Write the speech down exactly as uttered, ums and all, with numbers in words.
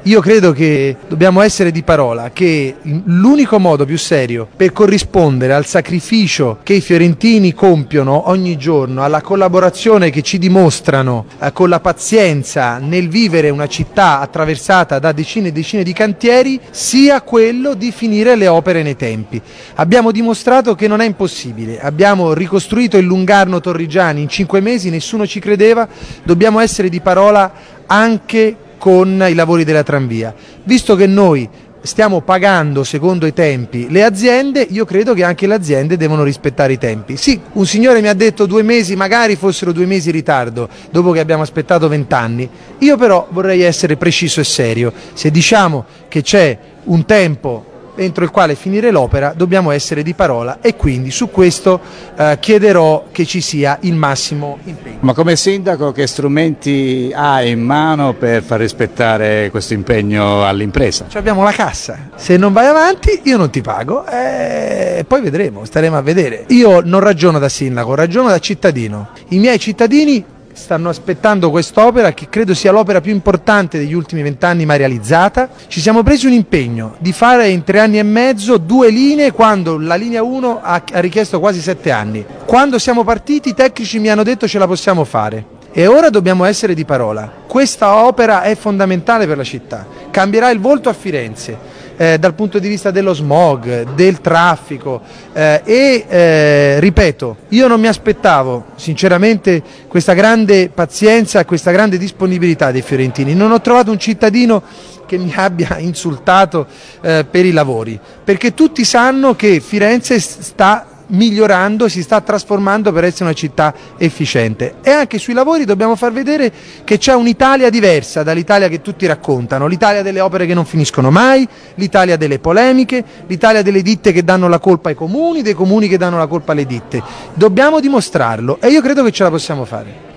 Io credo che dobbiamo essere di parola, che l'unico modo più serio per corrispondere al sacrificio che i fiorentini compiono ogni giorno, alla collaborazione che ci dimostrano eh, con la pazienza nel vivere una città attraversata da decine e decine di cantieri, sia quello di finire le opere nei tempi. Abbiamo dimostrato che non è impossibile, abbiamo ricostruito il Lungarno Torrigiani in cinque mesi, nessuno ci credeva, dobbiamo essere di parola anche con i lavori della tranvia. Visto che noi stiamo pagando secondo i tempi le aziende, io credo che anche le aziende devono rispettare i tempi. Sì, un signore mi ha detto due mesi, magari fossero due mesi in ritardo, dopo che abbiamo aspettato vent'anni. Io però vorrei essere preciso e serio. Se diciamo che c'è un tempo entro il quale finire l'opera, dobbiamo essere di parola e quindi su questo eh, chiederò che ci sia il massimo impegno. Ma come sindaco che strumenti ha in mano per far rispettare questo impegno all'impresa? Cioè abbiamo la cassa, se non vai avanti io non ti pago e eh, poi vedremo, staremo a vedere. Io non ragiono da sindaco, ragiono da cittadino. I miei cittadini stanno aspettando quest'opera che credo sia l'opera più importante degli ultimi vent'anni mai realizzata. Ci siamo presi un impegno di fare in tre anni e mezzo due linee quando la linea uno ha, ha richiesto quasi sette anni. Quando siamo partiti i tecnici mi hanno detto ce la possiamo fare e ora dobbiamo essere di parola. Questa opera è fondamentale per la città, cambierà il volto a Firenze. Eh, dal punto di vista dello smog, del traffico eh, e eh, ripeto, io non mi aspettavo sinceramente questa grande pazienza e questa grande disponibilità dei fiorentini. Non ho trovato un cittadino che mi abbia insultato eh, per i lavori, perché tutti sanno che Firenze sta migliorando, si sta trasformando per essere una città efficiente e anche sui lavori dobbiamo far vedere che c'è un'Italia diversa dall'Italia che tutti raccontano, l'Italia delle opere che non finiscono mai, l'Italia delle polemiche, l'Italia delle ditte che danno la colpa ai comuni, dei comuni che danno la colpa alle ditte. Dobbiamo dimostrarlo e io credo che ce la possiamo fare.